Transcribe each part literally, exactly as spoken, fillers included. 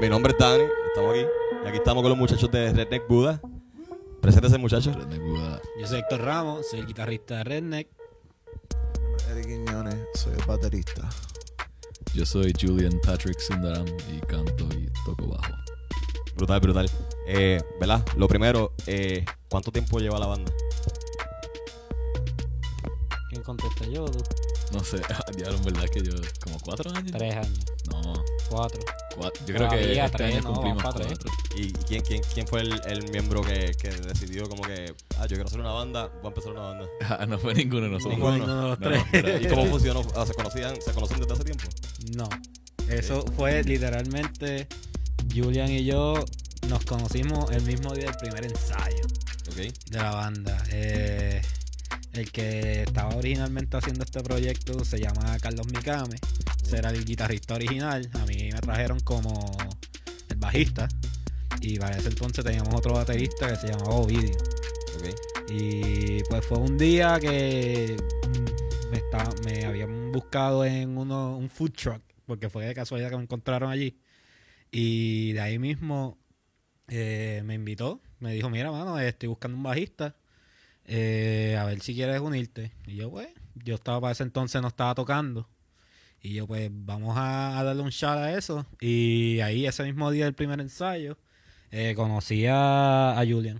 Mi nombre es Dani, estamos aquí. Y aquí estamos con los muchachos de Redneck Buddha. Preséntese, muchachos. Redneck Buddha. Yo soy Héctor Ramos, soy el guitarrista de Redneck. Eric Quiñones, soy el baterista. Yo soy Julian Patrick Sundaram y canto y toco bajo. Brutal, brutal. Eh, ¿Verdad? Lo primero, eh, ¿cuánto tiempo lleva la banda? ¿Quién contesta yo? ¿Tú? No sé, ya en verdad que yo, como cuatro años. Tres años, No, cuatro. cuatro. Yo creo que Todavía este tres, año no, cumplimos vamos pa' tres. cuatro. ¿Y quién, quién, quién fue el, el miembro que, que decidió como que, ah, yo quiero hacer una banda, voy a empezar una banda? Ah, no fue ninguno de nosotros. Ninguno Ninguno. de los No, tres. pero- ¿Y cómo funcionó? Ah, ¿Se conocían, se conocen desde hace tiempo? No. Eso fue literalmente Julian y yo nos conocimos el mismo día del primer ensayo Ok. de la banda. Eh, el que estaba originalmente haciendo este proyecto se llama Carlos Mikame. Ese era el guitarrista original. A mí me trajeron como el bajista. Y para ese entonces teníamos otro baterista que se llamaba Ovidio. Ok. Y pues fue un día que mm, me, estaba, me habían buscado en uno, un food truck, porque fue de casualidad que me encontraron allí. Y de ahí mismo eh, me invitó, me dijo, mira, mano, estoy buscando un bajista, eh, a ver si quieres unirte. Y yo, pues, yo estaba para ese entonces, no estaba tocando. Y yo, pues, vamos a, a darle un shot a eso. Y ahí, ese mismo día del primer ensayo, eh, conocí a, a Julian.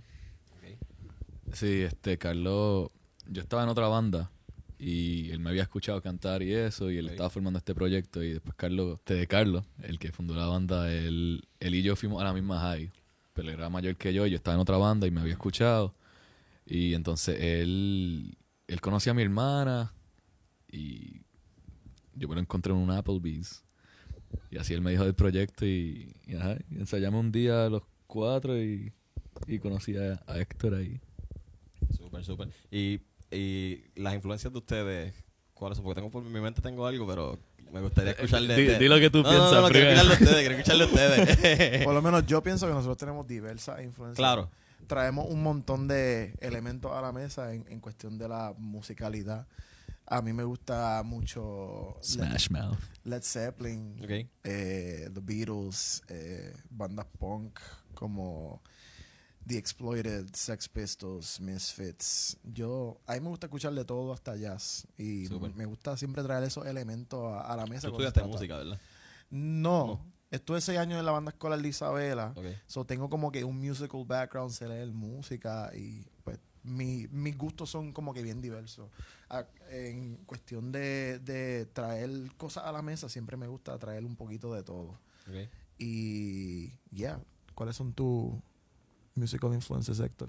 Sí, este, Carlos, yo estaba en otra banda y él me había escuchado cantar y eso, y él Ok. estaba formando este proyecto, y después Carlos, este de Carlos, el que fundó la banda, él, él y yo fuimos a la misma high, pero él era mayor que yo, y yo estaba en otra banda y me había escuchado, y entonces él, él conocía a mi hermana y yo me lo encontré en un Applebee's, y así él me dijo del proyecto, y, y, ajá, y ensayamos un día los cuatro y, y conocí a, a Héctor ahí. Súper, súper. Y, y las influencias de ustedes, ¿cuáles son? Porque tengo por mi mente tengo algo, pero me gustaría escuchar de... Di- de- di lo que tú no, piensas No, no, no, quiero primero. escucharlo de ustedes, quiero escucharlo de ustedes. Por lo menos yo pienso que nosotros tenemos diversas influencias. Claro. Traemos un montón de elementos a la mesa en, en cuestión de la musicalidad. A mí me gusta mucho Smash Mouth. Led, Led Zeppelin, Ok. eh, The Beatles, eh, bandas punk como The Exploited, Sex Pistols, Misfits. Yo, a mí me gusta escuchar de todo hasta jazz. Y Súper. me gusta siempre traer esos elementos a, a la mesa. Tú cuando se estudiaste trata. música, ¿verdad? No, No. estuve seis años en la banda escolar de Isabela. Ok. So tengo como que un musical background, sé leer música y pues mi, mis gustos son como que bien diversos. A- en cuestión de, de traer cosas a la mesa, siempre me gusta traer un poquito de todo. Ok. Y ya, ¿cuáles son tus musical influences, Héctor?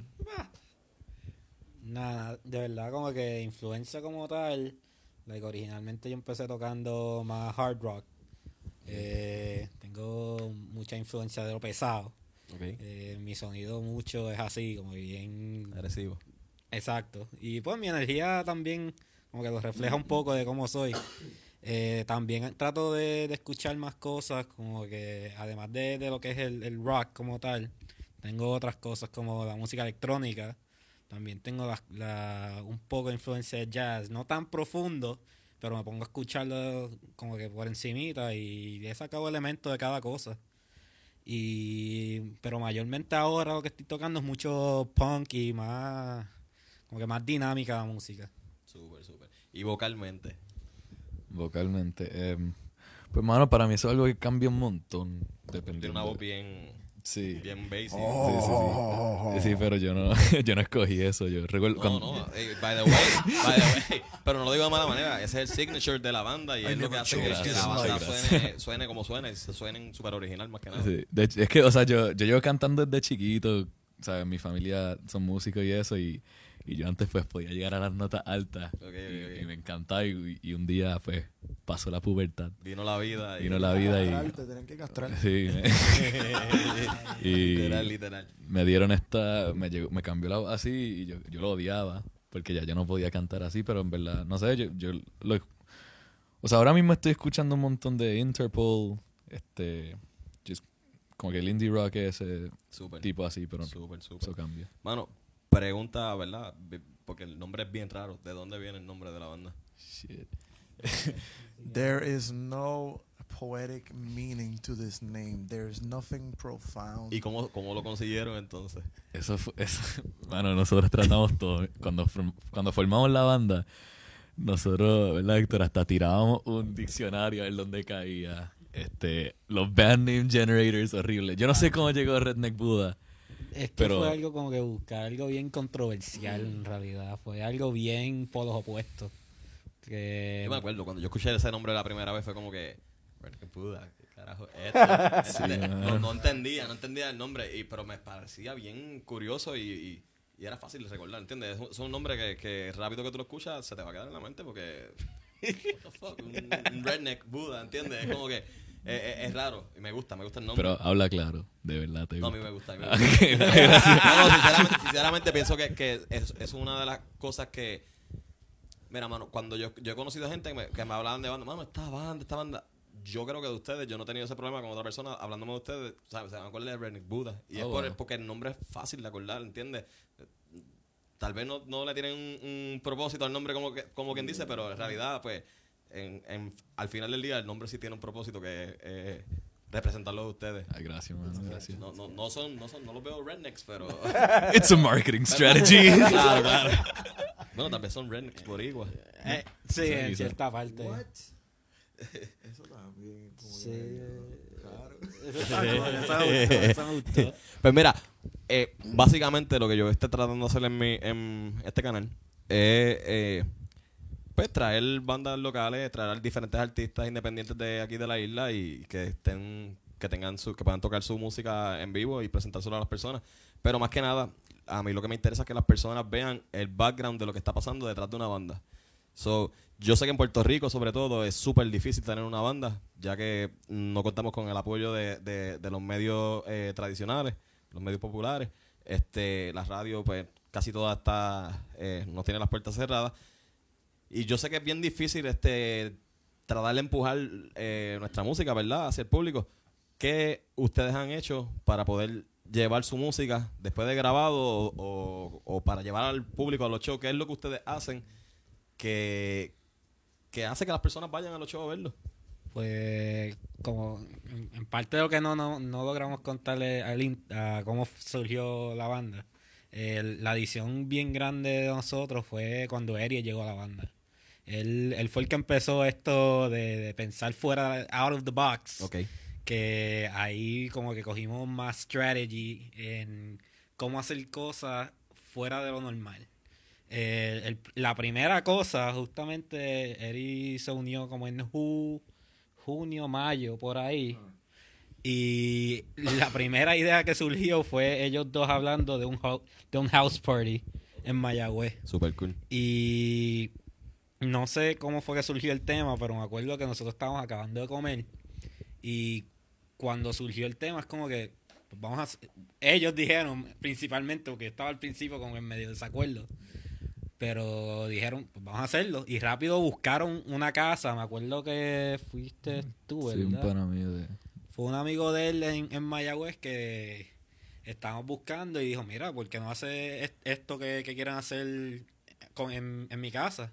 Nada, de verdad como que influencia como tal, like, originalmente yo empecé tocando más hard rock. Eh, tengo mucha influencia de lo pesado. Ok. Eh, mi sonido mucho es así, como bien Agresivo. exacto. Y pues mi energía también como que lo refleja un poco de cómo soy. Eh, también trato de, de escuchar más cosas, como que además de, de lo que es el, el rock como tal, tengo otras cosas como la música electrónica. También tengo la, la- un poco de influencia de jazz, no tan profundo, pero me pongo a escucharlo como que por encimita y he sacado elementos de cada cosa. Y pero mayormente ahora lo que estoy tocando es mucho punk y más como que más dinámica la música. Súper, súper. Y vocalmente. Vocalmente. eh, pues, mano, para mí eso es algo que cambia un montón. Tiene Dependiendo. una voz bien, Sí. bien basic. Oh. Sí, sí, sí. Sí, pero yo no, yo no escogí eso. Yo recuerdo No, cuando- no, eh, by the way, by the way, pero no lo digo de mala manera, ese es el signature de la banda y I es lo que never hace que, chose que this la banda life. suene, suene como suene, y se suenen súper original más que nada. Sí, de hecho, es que, o sea, yo, yo llevo cantando desde chiquito, o sea, mi familia son músicos y eso, y, y yo antes pues podía llegar a las notas altas, Ok, ok, y, ok. y me encantaba, y, y un día pues pasó la pubertad, Vino la vida y... vino la vida Castrar, y... te tienen que castrar. Sí, me- y literal, literal. me dieron esta, me, llegó, me cambió la voz así, y yo, yo lo odiaba, porque ya yo no podía cantar así, pero en verdad, no sé, yo, yo lo... O sea, ahora mismo estoy escuchando un montón de Interpol, este... just- como que el indie rock es ese Súper, tipo así, pero súper, súper. eso cambia. Mano, pregunta, ¿verdad? Porque el nombre es bien raro. ¿De dónde viene el nombre de la banda? Shit. There is no poetic meaning to this name. There's nothing profound. ¿Y cómo, cómo lo consiguieron entonces? Eso fue, eso, bueno, nosotros tratamos todo. Cuando, form- cuando formamos la banda, nosotros, ¿verdad, Héctor? Hasta tirábamos un diccionario a ver dónde caía. Este, los band name generators horribles. Yo no sé cómo llegó Redneck Buddha. Es que Pero- fue algo como que buscar algo bien controversial en realidad. Fue algo bien por los opuestos. Que Yo me acuerdo, cuando yo escuché ese nombre la primera vez fue como que... ¿Qué puta? ¿Qué carajo es esto? ¿Entiendes? no, mano. no entendía, no entendía el nombre, y, pero me parecía bien curioso y, y, y era fácil de recordar, ¿entiendes? Es un, es un nombre que, que rápido que tú lo escuchas se te va a quedar en la mente porque... What the fuck? Un, un redneck Buddha, ¿entiendes? Es como que... eh, eh, es raro y me gusta, me gusta el nombre. Pero habla claro, de verdad te No, a gusta. mí me gusta. A mí me gusta. Ok, gracias. No, no, sinceramente, sinceramente pienso que, que es, es una de las cosas que... Mira, mano, cuando yo, yo he conocido gente que me, que me hablaban de banda, mano, esta banda, esta banda... Yo creo que de ustedes, yo no he tenido ese problema con otra persona hablándome de ustedes, ¿sabes? Se van a acordar de Redneck Buddha. Y Oh, es por, wow. porque el nombre es fácil de acordar, ¿entiendes? Tal vez no, no le tienen un, un propósito al nombre como, que, como quien dice, pero en realidad, pues, en, en, al final del día, el nombre sí tiene un propósito que es eh, representarlo de ustedes. Ay, gracias, mano, gracias. No, no, no son, no son, no los veo rednecks, pero... It's a marketing strategy. claro, claro. Bueno, tal vez son rednecks boricuas. Eh, sí, Sí, en sí. cierta parte. Eso también. Como Sí. que- claro. Eso está cool, eso me gustó, eso me gustó. Pues mira, eh, básicamente lo que yo estoy tratando de hacer en, mi, en este canal es eh, pues traer bandas locales, traer diferentes artistas independientes de aquí de la isla y que estén, que tengan su, que puedan tocar su música en vivo y presentárselo a las personas. Pero más que nada, a mí lo que me interesa es que las personas vean el background de lo que está pasando detrás de una banda. So, yo sé que en Puerto Rico, sobre todo, es súper difícil tener una banda, ya que no contamos con el apoyo de, de, de los medios eh, tradicionales, los medios populares. Este, la radio, pues, casi toda está, eh, no tiene las puertas cerradas. Y yo sé que es bien difícil este, tratar de empujar eh, nuestra música, ¿verdad?, hacia el público. ¿Qué ustedes han hecho para poder llevar su música después de grabado o, o, o para llevar al público a los shows? ¿Qué es lo que ustedes hacen que, que hace que las personas vayan a los shows a verlo? Pues, como en, en parte de lo que no, no, no logramos contarle al in- a cómo surgió la banda, el- la edición bien grande de nosotros fue cuando Eri llegó a la banda. Él, él fue el que empezó esto de, de pensar fuera, out of the box. Ok. Que ahí como que cogimos más strategy en cómo hacer cosas fuera de lo normal. Eh, el- la primera cosa, justamente, Eri se unió como en ju- junio, mayo, por ahí. Y la primera idea que surgió fue ellos dos hablando de un, hou- de un house party en Mayagüez. Super cool. Y no sé cómo fue que surgió el tema, pero me acuerdo que nosotros estábamos acabando de comer. Y cuando surgió el tema, es como que pues vamos a hacer- ellos dijeron principalmente, porque estaba al principio como en medio de desacuerdo, pero dijeron, pues vamos a hacerlo. Y rápido buscaron una casa. Me acuerdo que fuiste tú, Sí, un ¿verdad? pana mío de... Fue un amigo de él en, en Mayagüez que estábamos buscando y dijo, mira, ¿por qué no hace est- esto que, que quieren hacer con, en, en mi casa?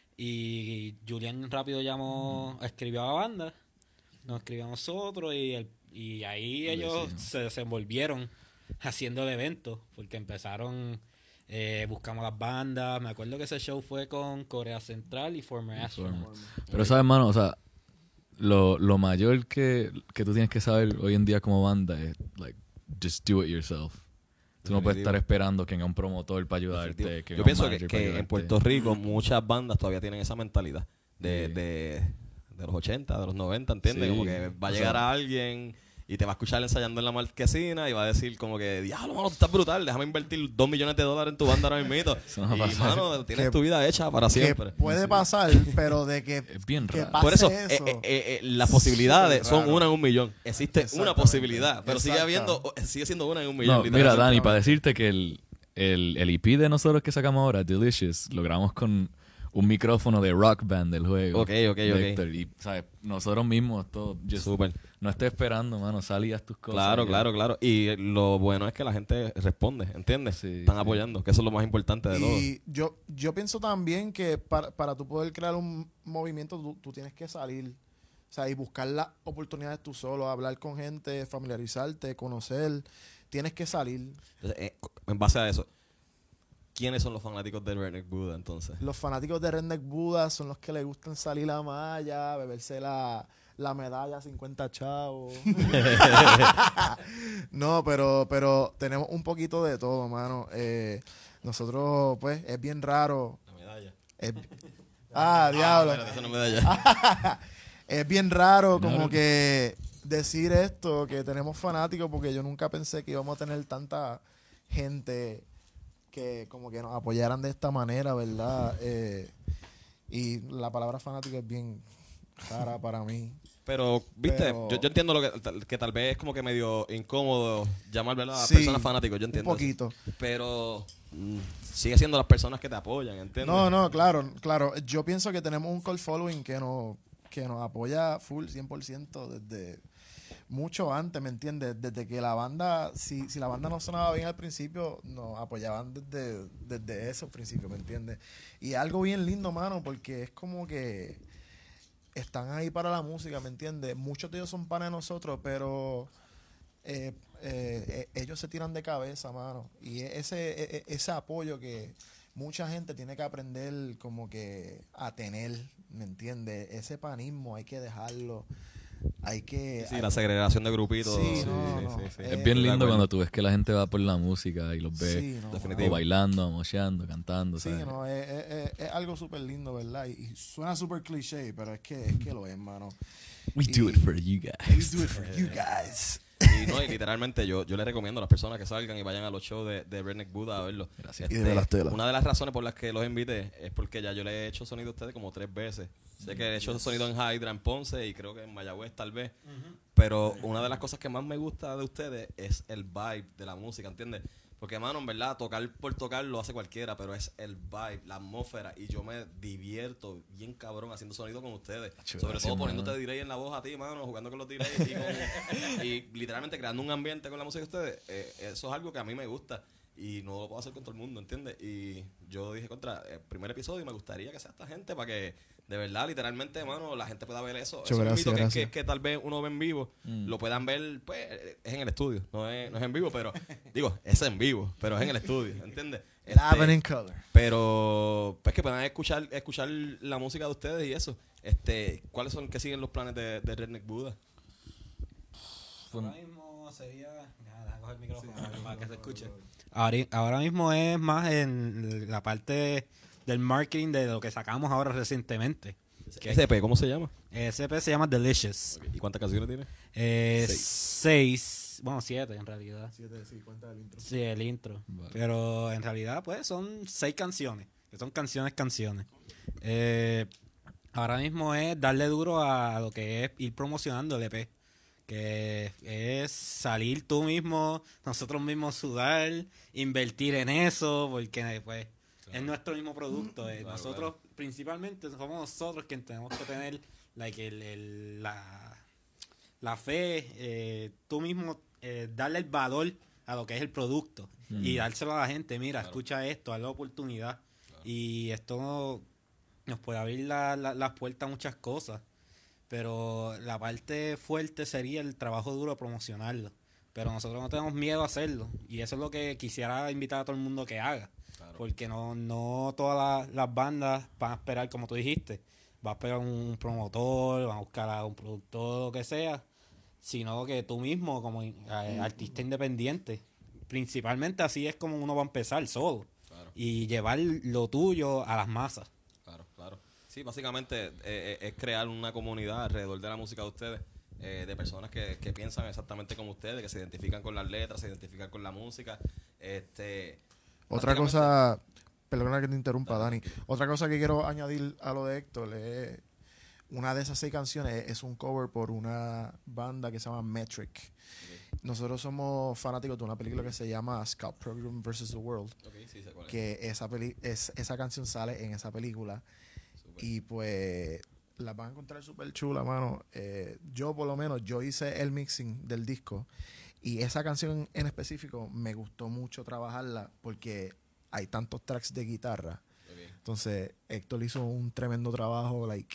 Y Julián rápido llamó, escribió a la banda, nos escribió a nosotros y, el- y ahí Lo ellos hicimos. se desenvolvieron haciendo el evento, porque empezaron, eh, buscamos las bandas. Me acuerdo que ese show fue con Corea Central y Former Astronauts. Pero sabes, mano, o sea, lo, lo mayor que, que tú tienes que saber hoy en día como banda es, like, just do it yourself. Tú no puedes Definitivo. estar esperando que venga un promotor para ayudarte. Definitivo. Que Yo venga un pienso que, manager que para en ayudarte. Puerto Rico muchas bandas todavía tienen esa mentalidad de, Sí. de, de los ochenta, de los noventa, ¿entiendes? Sí. Como que va a O llegar sea- a alguien y te va a escuchar ensayando en la marquesina y va a decir como que, diablo, mano, tú estás brutal, déjame invertir dos millones de dólares en tu banda ahora mismo. Eso no va a Y, pasar. mano, tienes Que- tu vida hecha para Que siempre. puede pasar, pero de que, Es bien que raro. pase Por eso, eso. eh, eh, eh, las posibilidades Súper son raro. una en un millón. Existe una Exactamente. posibilidad, pero sigue Exacto. habiendo, sigue siendo una en un millón. No, mira, literalmente. Dani, para decirte que el, el, el E P de nosotros que sacamos ahora, Delicious, lo grabamos con un micrófono de Rock Band del juego. Ok, ok, de ok. Héctor. Y, ¿sabes? Nosotros mismos, todo. just- Súper. No estés esperando, mano. Sal y haz tus cosas. Claro, Ya. claro, claro. Y lo bueno es que la gente responde, ¿entiendes? Sí, Están sí. apoyando, que eso es lo más importante de todo. Y yo, yo pienso también que para, para tú poder crear un movimiento, tú, tú tienes que salir O sea, y buscar las oportunidades tú solo, hablar con gente, familiarizarte, conocer. Tienes que salir. Entonces, eh, en base a eso, ¿quiénes son los fanáticos de Redneck Buddha entonces? Los fanáticos de Redneck Buddha son los que les gustan salir a malla, beberse la, la medalla cincuenta chavos. No, pero, pero tenemos un poquito de todo, mano. Eh, nosotros, pues, es bien raro. La medalla. Es- ah, diablo. Espérate, eso no es medalla. Es bien raro como que decir esto, que tenemos fanáticos, porque yo nunca pensé que íbamos a tener tanta gente que como que nos apoyaran de esta manera, ¿verdad? Eh, y la palabra fanático es bien rara para mí. Pero, viste, Pero- yo, yo entiendo lo que, tal- que tal vez es como que medio incómodo llamar, ¿verdad? A Sí, personas fanáticos, yo Un entiendo. eso. poquito. Pero mm, sigue siendo las personas que te apoyan, ¿entiendes? No, no, claro, claro. Yo pienso que tenemos un call following que nos, que nos apoya full, cien por ciento desde mucho antes, ¿me entiendes? Desde que la banda, si, si la banda no sonaba bien al principio, nos apoyaban desde, desde esos principios, ¿me entiendes? Y algo bien lindo, mano, porque es como que están ahí para la música, ¿me entiendes? Muchos de ellos son panas de nosotros, pero eh, eh, eh, ellos se tiran de cabeza, mano. Y e- ese, e- e- ese apoyo que mucha gente tiene que aprender como que a tener, ¿me entiendes? Ese panismo hay que dejarlo. Hay que... Sí, hay- la segregación de grupitos. Sí, no, no. sí, sí. Eh, Es bien de lindo acuerdo. cuando tú ves que la gente va por la música y los ves Sí, no, definitivo. o bailando, mocheando, cantando. Sí, ¿sabes? no, es, es- es- es algo súper lindo, ¿verdad? Y, y suena súper cliché, pero es que, es que lo es, mano. We do it for you We guys. do it for you guys. Y, no, y literalmente yo, yo les recomiendo a las personas que salgan y vayan a los shows de, de Redneck Buddha a verlo. Gracias. Y de las telas. Una de las razones por las que los invité es porque ya yo le he hecho sonido a ustedes como tres veces. Sé que he hecho sonido en Hydra, en Ponce y creo que en Mayagüez tal vez. Pero una de las cosas que más me gusta de ustedes es el vibe de la música, ¿entiendes? Porque, mano, en verdad, tocar por tocar lo hace cualquiera, pero es el vibe, la atmósfera. Y yo me divierto bien cabrón haciendo sonido con ustedes. Acho, Sobre gracias, todo poniéndote mano. delay en la voz a ti, mano, jugando con los delays y, con- y literalmente creando un ambiente con la música de ustedes. Eh, eso es algo que a mí me gusta y no lo puedo hacer con todo el mundo, ¿entiendes? Y yo dije contra el primer episodio, me gustaría que sea esta gente para que de verdad, literalmente, mano, la gente pueda ver eso. Muchas Eso es un gracias, mito que, gracias. que, que tal vez uno ve en vivo, Mm. lo puedan ver, pues, es en el estudio, no es, no es en vivo, pero, digo, es en vivo, pero es en el estudio, ¿entiendes? Este, Live in color. pero, pues, que puedan escuchar, escuchar la música de ustedes y eso. Este, ¿cuáles son, qué siguen los planes de, de Redneck Buddha? Ahora mismo sería... Ya, deja coger el micrófono para que se escuche. Ahora, ahora mismo es más en la parte del marketing de lo que sacamos ahora recientemente. ¿Qué S P? ¿Cómo se llama? S P se llama Delicious. ¿Y cuántas canciones tiene? Eh, Seis. seis, bueno, siete en realidad. Siete, sí, cuenta del intro. Sí, el intro. Vale. Pero en realidad, pues, son seis canciones. Que son canciones, canciones. Eh, ahora mismo es darle duro a lo que es ir promocionando el E P. Que es salir tú mismo, nosotros mismos sudar, invertir en eso, porque pues es nuestro mismo producto. eh. Claro, nosotros, principalmente, somos nosotros quienes tenemos que tener like, el, el- la, la fe, eh, tú mismo eh, darle el valor a lo que es el producto Mm. y dárselo a la gente. Mira, Claro. escucha esto, haz la oportunidad. Y esto nos puede abrir la- la- las puertas a muchas cosas. Pero la parte fuerte sería el trabajo duro de promocionarlo. Pero nosotros no tenemos miedo a hacerlo. Y eso es lo que quisiera invitar a todo el mundo que haga. Claro. Porque no, no todas las, las bandas van a esperar, como tú dijiste, va a esperar un promotor, van a buscar a un productor, lo que sea. Sino que tú mismo, como eh, artista independiente, principalmente así es como uno va a empezar solo. Claro. Y llevar lo tuyo a las masas. Claro, claro. Sí, básicamente eh, eh, es crear una comunidad alrededor de la música de ustedes, eh, de personas que, que piensan exactamente como ustedes, que se identifican con las letras, se identifican con la música. Este, Otra básicamente- cosa, perdona que te interrumpa, Dani. Otra cosa que quiero añadir a lo de Héctor es una de esas seis canciones es un cover por una banda que se llama Metric. Nosotros somos fanáticos de una película que se llama Scout Program versus the World, Ok, sí, sé cuál es. que esa peli es, esa canción sale en esa película Súper. y pues la van a encontrar súper chula, mano. Eh, yo por lo menos, yo hice el mixing del disco y esa canción en específico me gustó mucho trabajarla porque hay tantos tracks de guitarra. Ok. Entonces, Héctor hizo un tremendo trabajo, like,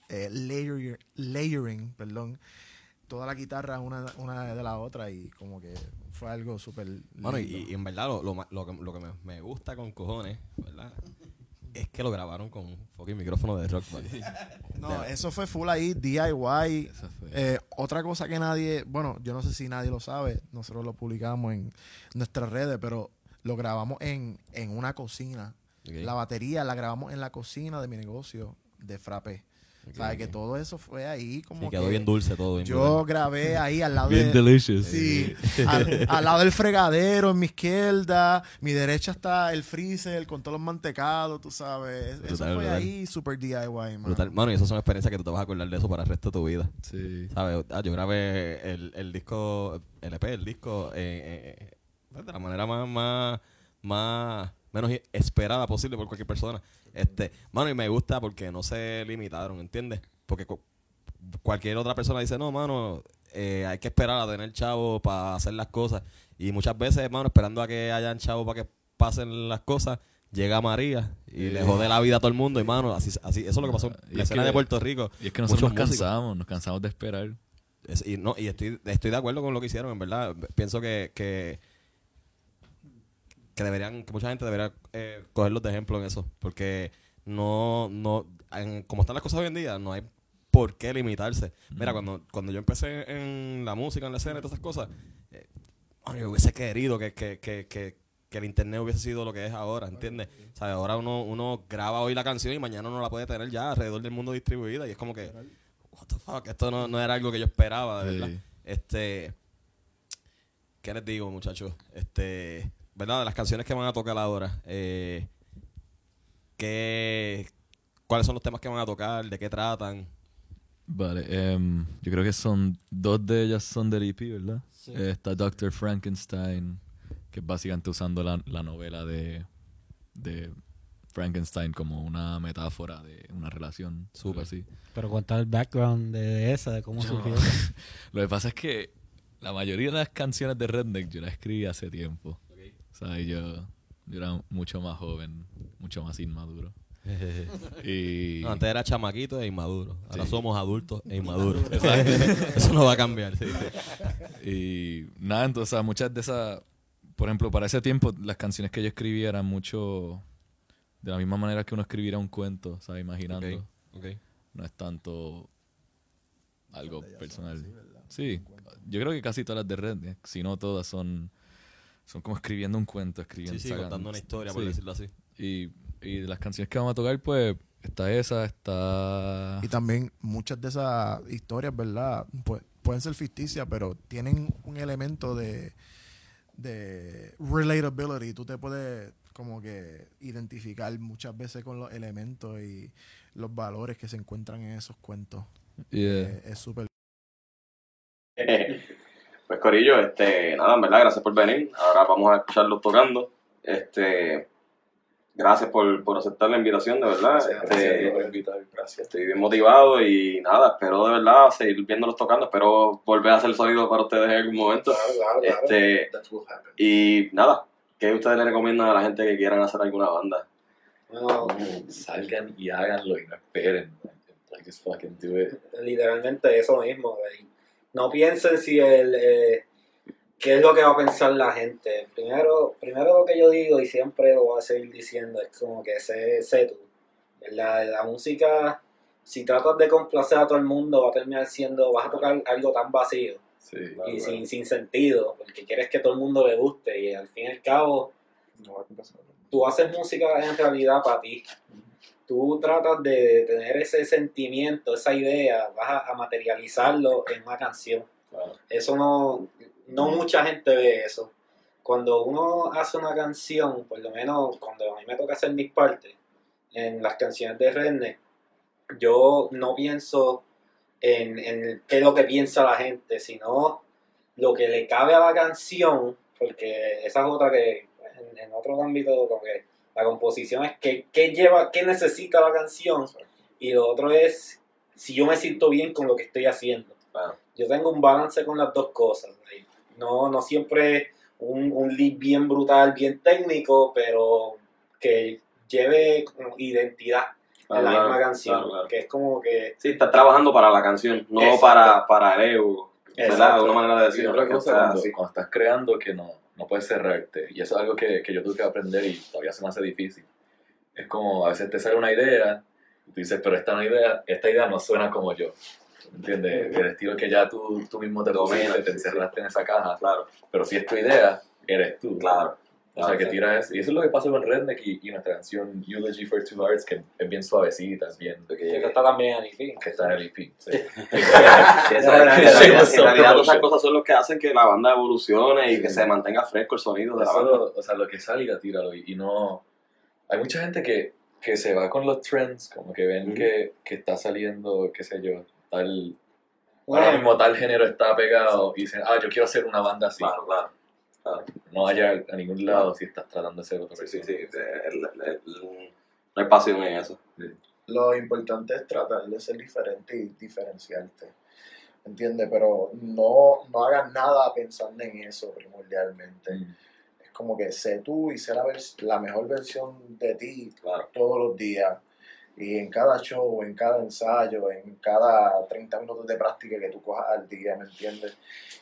eh, layer, layering, perdón, toda la guitarra una, una de la otra y como que fue algo súper lindo. Bueno, y, y en verdad lo, lo, ma- lo que, lo que me, me gusta con cojones, ¿verdad? Es que lo grabaron con un fucking micrófono de rock band. No, eso fue full ahí, D I Y. Eso fue. Eh, otra cosa que nadie, bueno, yo no sé si nadie lo sabe, nosotros lo publicamos en nuestras redes, pero lo grabamos en, en una cocina. Ok. La batería la grabamos en la cocina de mi negocio de Frappé. Ok, ¿Sabes? ok. Que todo eso fue ahí como Y quedó que bien dulce todo. Bien yo brutal. grabé ahí al lado Bien de... delicious. Sí, al, al lado del fregadero, en mi izquierda, mi derecha está el freezer con todos los mantecados, tú sabes. Eso Brutal, fue brutal. ahí super D I Y, man. Brutal. Mano, y esas son experiencias que tú te vas a acordar de eso para el resto de tu vida. Sí. ¿Sabes? Ah, yo grabé el, el disco, el E P, el disco, eh, eh, eh, de la manera más, más, más, menos esperada posible por cualquier persona. Este, mano, y me gusta porque no se limitaron, ¿entiendes? Porque cu- cualquier otra persona dice, no, mano, eh, hay que esperar a tener chavo para hacer las cosas. Y muchas veces, mano, esperando a que hayan chavo para que pasen las cosas, llega María y le jode la vida a todo el mundo. Y, mano, así, así, eso es lo que pasó Y en la es escena que- de Puerto Rico. Y es que nosotros nos Muchos músicos. cansamos, nos cansamos de esperar. Es- y no y estoy estoy de acuerdo con lo que hicieron, en verdad. Pienso que que, que deberían que mucha gente debería eh, cogerlos de ejemplo en eso, porque no no en- como están las cosas hoy en día, no hay por qué limitarse. Mira, cuando cuando yo empecé en la música, en la escena y todas esas cosas, eh, mano, yo hubiese querido que que, que, que que el internet hubiese sido lo que es ahora, ¿entiendes? O sea, ahora uno uno graba hoy la canción y mañana uno la puede tener ya alrededor del mundo distribuida y es como que what the fuck, esto no, no era algo que yo esperaba, de Sí. verdad. Este, ¿qué les digo, muchachos? Este, ¿verdad? De las canciones que van a tocar ahora, eh, ¿qué, ¿cuáles son los temas que van a tocar? ¿De qué tratan? Vale, em, yo creo que son dos de ellas son del E P, ¿verdad? Sí. Eh, está doctor Frankenstein, que es básicamente usando la, la novela de, de Frankenstein como una metáfora de una relación. Súper. algo así. Pero cuenta el background de, de esa, de cómo surgió. Lo que pasa es que la mayoría de las canciones de Redneck yo las escribí hace tiempo. O sea, y yo, yo era mucho más joven, mucho más inmaduro. Y No, antes era chamaquito e inmaduro. Ahora Sí. somos adultos e inmaduros. Eso no va a cambiar. Sí. Y nada, entonces, o sea, muchas de esas, por ejemplo, para ese tiempo, las canciones que yo escribía eran mucho de la misma manera que uno escribiera un cuento, ¿sabes? Imaginando. Ok, ok. No es tanto algo personal. Sí, yo creo que casi todas las de Red, si no todas, son, son como escribiendo un cuento, escribiendo. Sí, sí, sacan- contando una historia, por sí. decirlo así. Y, y de las canciones que vamos a tocar, pues, está esa, está... Y también muchas de esas historias, ¿verdad? Pues, pueden ser ficticias, pero tienen un elemento de, de relatability. Tú te puedes como que identificar muchas veces con los elementos y los valores que se encuentran en esos cuentos. Yeah. Eh, es súper... Pues Corillo, este, nada, en verdad, gracias por venir. Ahora vamos a escucharlos tocando. Este, gracias por, por aceptar la invitación, de verdad. Este, gracias. Estoy bien motivado y nada, espero de verdad seguir viéndolos tocando. Espero volver a hacer sonido para ustedes en algún momento. Este, y nada, ¿qué ustedes le recomiendan a la gente que quieran hacer alguna banda? No, Salgan y háganlo y no esperen. Like, just fucking do it. literalmente eso mismo. güey. No piensen si el eh, qué es lo que va a pensar la gente. Primero, primero lo que yo digo y siempre lo voy a seguir diciendo es como que sé, sé tú. ¿Verdad? La música, si tratas de complacer a todo el mundo, va a terminar siendo, vas a tocar algo tan vacío Sí. y sin, sin sentido, porque quieres que todo el mundo le guste y al fin y al cabo tú haces música en realidad para ti. Tú tratas de tener ese sentimiento, esa idea, vas a, a materializarlo en una canción. Claro. Eso no, no mucha gente ve eso. Cuando uno hace una canción, por lo menos cuando a mí me toca hacer mis partes, en las canciones de Redneck, yo no pienso en, en qué es lo que piensa la gente, sino lo que le cabe a la canción, porque esa es otra que en, en otro ámbito como que la composición es que, qué lleva, qué necesita la canción, y lo otro es si yo me siento bien con lo que estoy haciendo. Claro. Yo tengo un balance con las dos cosas. No, no siempre un, un lead bien brutal, bien técnico, pero que lleve como identidad Claro, en la claro, misma canción. claro, claro. Que es como que... Sí, estás trabajando para la canción, no Exacto. para, para el ego. ¿Verdad? Exacto. Una manera de Y decirlo. otra que cosa, sea cuando, así. cuando estás creando que no, no puedes cerrarte, y eso es algo que, que yo tuve que aprender y todavía se me hace difícil. Es como a veces te sale una idea, y tú dices, pero esta, no idea, esta idea no suena como yo. ¿Entiendes? El estilo que ya tú, tú mismo te Domina, pusiste, te sí, encerraste en esa caja. Claro, Pero si es tu idea, eres tú. claro. O sea, que tiras eso. Y eso es lo que pasa con Redneck y, y nuestra canción Eulogy for Two Hearts, que es bien suavecita, es bien... Que está también en E P. Que está en el E P. Sí. Sí, esa- en realidad, en Shameless realidad todas esas self-promotion. cosas son lo que hacen que la banda evolucione y Sí. que se mantenga fresco el sonido de la banda. Eso, o sea, lo que salga, tíralo. Y, y no... Hay mucha gente que, que se va con los trends, como que ven Ujú. que, que está saliendo, qué sé yo, tal... Bueno, Ahora mismo tal género está pegado y dicen, ah, yo quiero hacer una banda así. Claro, claro. claro. No vaya a ningún lado si estás tratando de ser otra Sí, persona. sí, sí. El- el- el- no hay pasión en eso. Lo importante es tratar de ser diferente y diferenciarte, ¿entiendes? Pero no, no hagas nada pensando en eso primordialmente. Mm. Es como que sé tú y sé la, vers- la mejor versión de ti Claro. todos los días. Y en cada show, en cada ensayo, en cada treinta minutos de práctica que tú cojas al día, ¿me entiendes?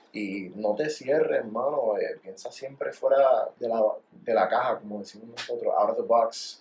Y no te cierres, hermano. Eh, piensa siempre fuera de la, de la caja, como decimos nosotros, out of the box.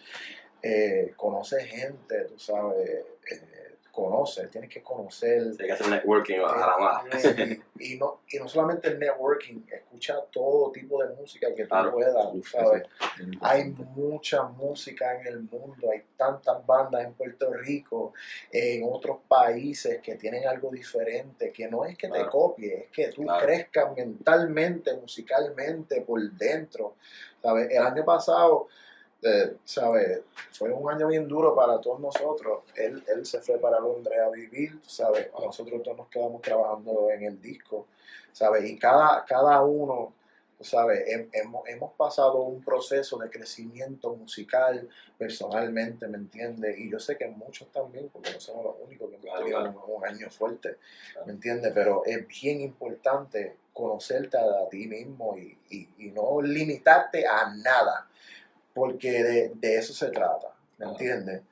Eh, conoce gente, tú sabes. Eh, conoce, tienes que conocer. Sí, hay que hacer networking a la más. Y, y, no, y no solamente el networking, escucha todo tipo de música que tú Claro. puedas, tú Uf, sabes. eso es Hay importante. mucha música en el mundo, hay tantas bandas en Puerto Rico, en otros países que tienen algo diferente, que no es que te Claro. copies, es que tú Claro. crezcas mentalmente, musicalmente, por dentro. ¿Sabes? El año pasado, eh, ¿sabes? Fue un año bien duro para todos nosotros. Él, él se fue para Londres a vivir, ¿sabes? Nosotros todos nos quedamos trabajando en el disco, ¿sabes? Y cada, cada uno, ¿sabes? Hem- Hemos, hemos pasado un proceso de crecimiento musical personalmente, ¿me entiendes? Y yo sé que muchos también, porque no somos los únicos que hemos Claro, tenido claro. un, un año fuerte, Claro. ¿me entiendes? Pero es bien importante conocerte a, a ti mismo y, y, y no limitarte a nada, porque de, de eso se trata, ¿me Claro. entiendes?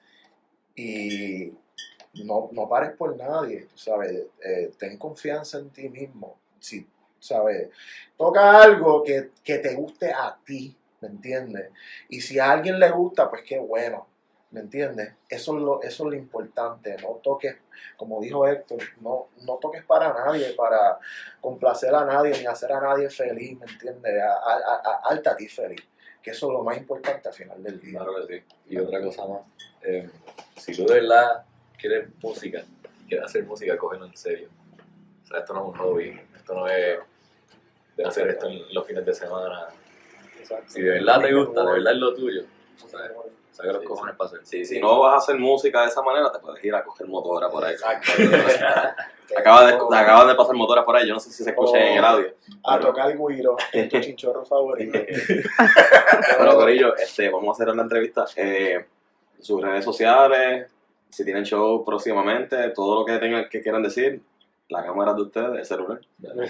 Y no, no pares por nadie, tú ¿sabes? Eh, ten confianza en ti mismo. Si, ¿sabes? Toca algo que, que te guste a ti, ¿me entiendes? Y si a alguien le gusta, pues qué bueno, ¿me entiendes? Eso es lo, eso es lo importante. No toques, como dijo Héctor, no, no toques para nadie, para complacer a nadie, ni hacer a nadie feliz, ¿me entiendes? A, a, a, a- hazte a ti feliz, que eso es lo más importante al final del día. Claro que sí. Y otra cosa más, eh, si tú de verdad quieres música, quieres hacer música, cógelo en serio. O sea, esto no es un hobby, esto no es de hacer esto en los fines de semana. exacto. Si de verdad te gusta, de verdad es lo tuyo, ¿sabes? Saca los Sí, cojones para hacer. Sí, si no vas a hacer música de esa manera, te puedes ir a coger motora por ahí. Exacto. Acaba de, acaban de pasar motoras por ahí, yo no sé si se escucha en el audio. A tocar guiro, que es tu chinchorro favorito. Bueno, Corillo, este, vamos a hacer la entrevista. Eh, sus redes sociales, si tienen show próximamente, todo lo que tengan que quieran decir, la cámara de ustedes, el celular.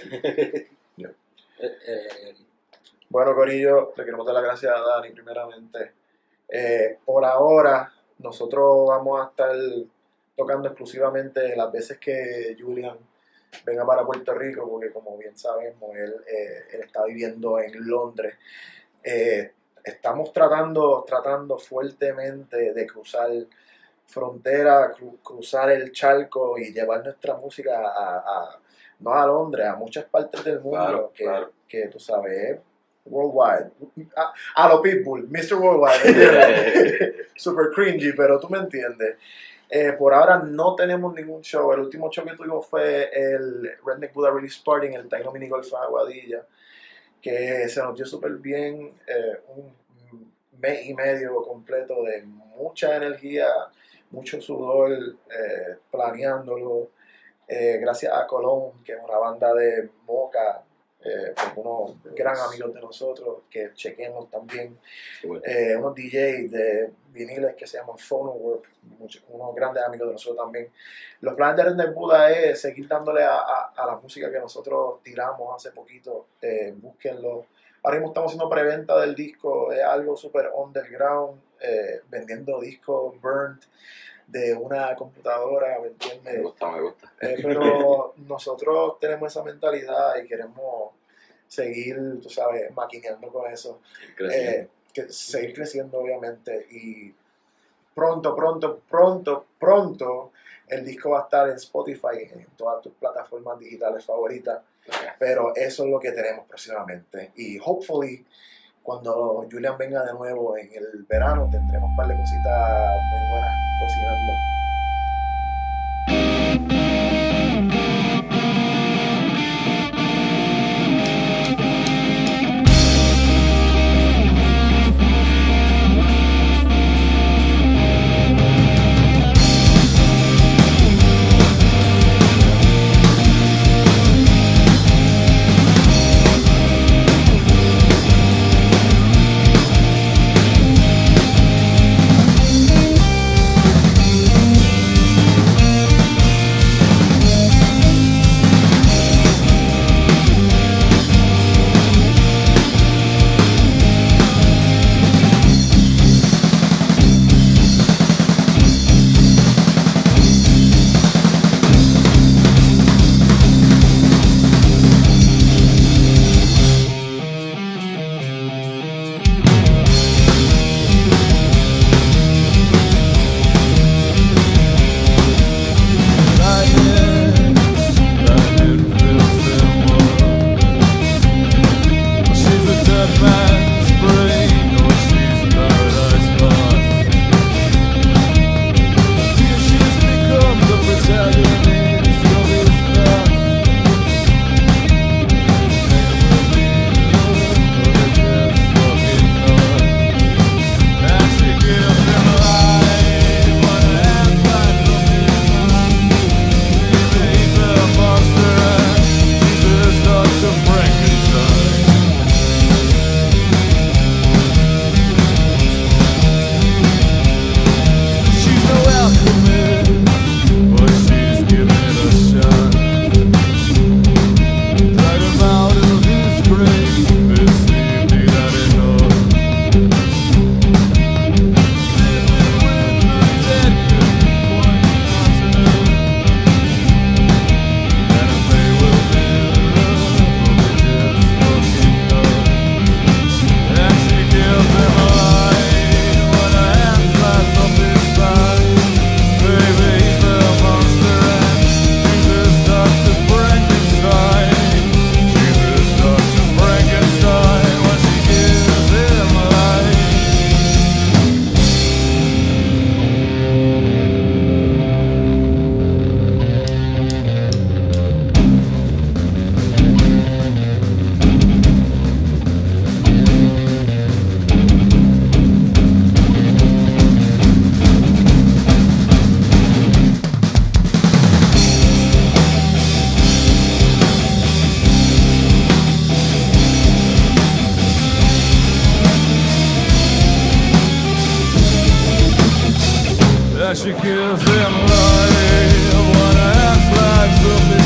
Eh, eh, Bueno, Corillo, le queremos dar las gracias a Dani primeramente. Eh, por ahora, nosotros vamos a estar tocando exclusivamente las veces que Julian venga para Puerto Rico, porque como bien sabemos, él, eh, él está viviendo en Londres. Eh, estamos tratando, tratando fuertemente de cruzar frontera, cru- cruzar el charco y llevar nuestra música a, a- no a Londres, a muchas partes del mundo, Claro, que, claro. que tú sabes, es worldwide. A, a lo Pitbull, mister Worldwide, ¿entiendes? Super cringy, pero tú me entiendes. Eh, por ahora no tenemos ningún show. El último show que tuvimos fue el Redneck Buddha Release Party en el Taino Mini Golf en Aguadilla, que se nos dio súper bien, eh, un mes y medio completo de mucha energía, mucho sudor, eh, planeándolo. Eh, gracias a Colón, que es una banda de Moca, eh, con unos gran amigos de nosotros que chequenlos también. Bueno. Eh, unos D Js de viniles que se llaman Phonowork, muchos, unos grandes amigos de nosotros también. Los planes de Redneck Buddha es seguir dándole a, a, a la música que nosotros tiramos hace poquito. Eh, búsquenlo. Ahora mismo estamos haciendo preventa del disco, es algo súper underground, eh, vendiendo discos burnt de una computadora, ¿me entiendes? Me gusta, me gusta. Eh, pero nosotros tenemos esa mentalidad y queremos seguir, tú sabes, maquineando con eso. Eh, que seguir creciendo, obviamente. Y pronto, pronto, pronto, pronto, el disco va a estar en Spotify, en todas tus plataformas digitales favoritas. Pero eso es lo que tenemos próximamente. Y hopefully, cuando Julian venga de nuevo en el verano, tendremos un par de cositas muy buenas cocinando. She gives him life, one ass like something.